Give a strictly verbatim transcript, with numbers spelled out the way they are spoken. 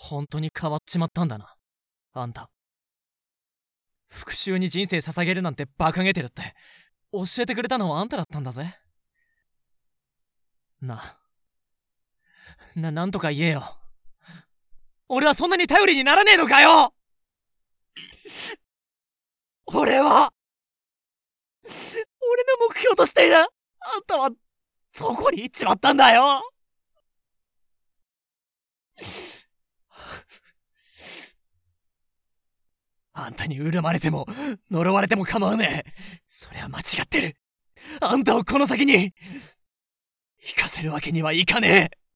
本当に変わっちまったんだな、あんた。復讐に人生捧げるなんて馬鹿げてるって教えてくれたのはあんただったんだぜ。な、な、なんとか言えよ。俺はそんなに頼りにならねえのかよ。俺は俺の目標としているあんたはどこに行っちまったんだよ。あんたに恨まれても呪われても構わねえ。それは間違ってる。あんたをこの先に行かせるわけにはいかねえ。